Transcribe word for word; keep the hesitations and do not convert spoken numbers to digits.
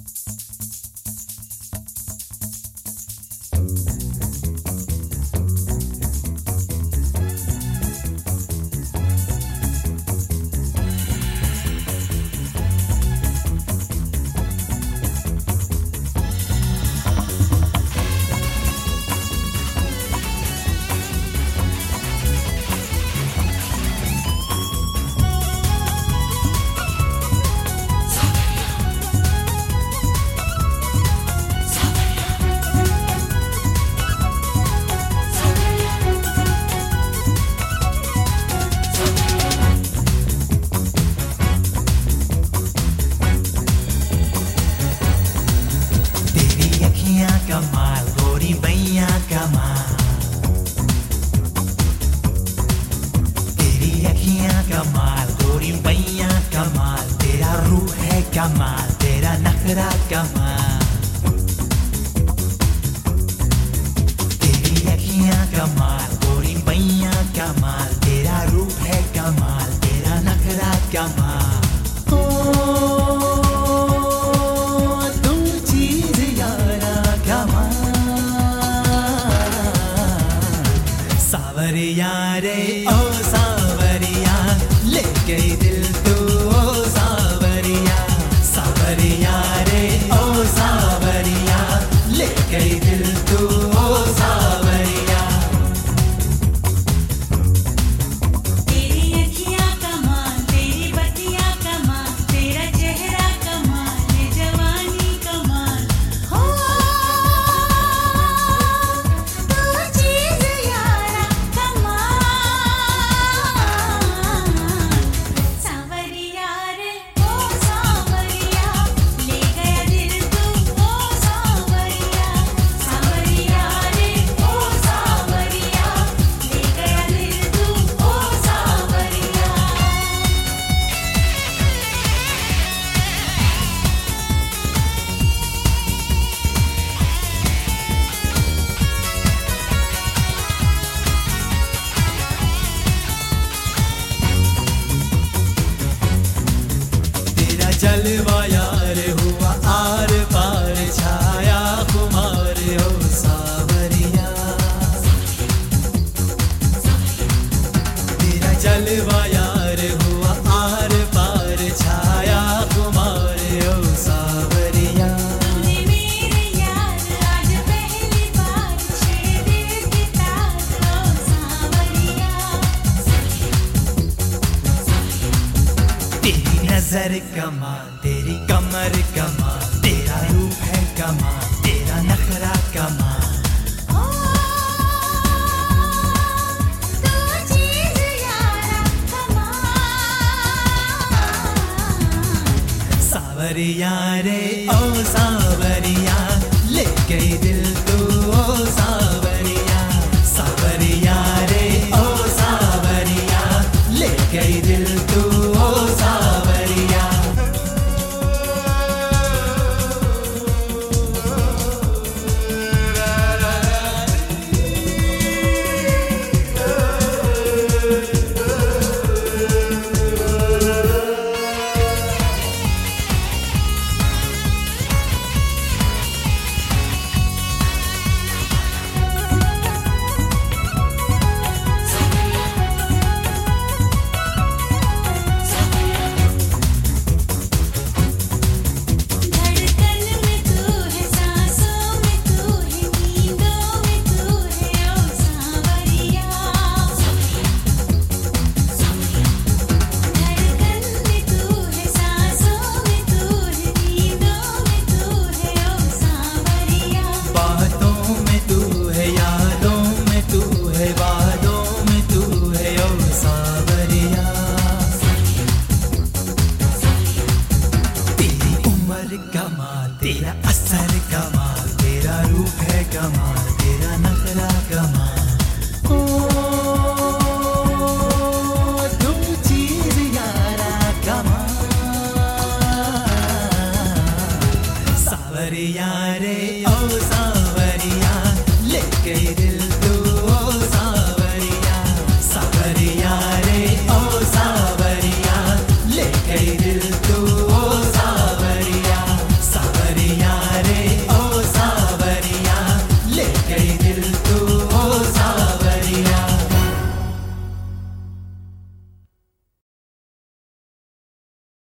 कमाल तेरा नखरा कमाल तेरी अखियां कमाल गोरी बैया कमाल तेरा रूप है कमाल तेरा नखरा कमाल ओ तू चीज यारा कमाल सावरिया रे ओ सावरिया ले गई दिल तू ओ सावरिया सावरिया रे ओ सावरिया ले गई दिल तू ओ सावरिया तेरी अखियां कमाल तेरी बतियां कमाल तेरा चेहरा कमाल जवानी कमाल हो तू चीज यारा कमाल सावरिया रे ओ सावरिया ले गया दिल तू ओ सावरिया सावरिया रे ओ सावरिया ले गया दिल तू ओ सावरिया तेरा जलवा यार हुआ आर पार छाया कुमार हो सावरिया तेरा जलवा यार हुआ आर पार छाया कुमार हो सावरिया तूने मेरे यार आज पहली बार छेड़ के तार ओ सावरिया तेरी नजर कमाल तेरी कमर कमाल तेरा रूप है कमाल तेरा नखरा कमाल ओ तू चीज यारा कमाल सावरिया रे ओ सावरिया ले गई दिल तू ओ सावरिया सावरिया रे ओ सावरिया ले गई दिल तू ओ सावरिया धड़कन में तू है सांसों में तू है नींदों में तू है ओ सावरिया धड़कन में तू है सांसों में तू है नींदों में तू है ओ सावरिया बातों में तू है यादों में तू है वादों में तू है ओ सावरिया तेरी उम्र कमाल तेरा असर कमाल तेरा रूप है कमाल तेरा नखरा कमाल ओ तू चीज यारा कमाल सावरिया रे ओ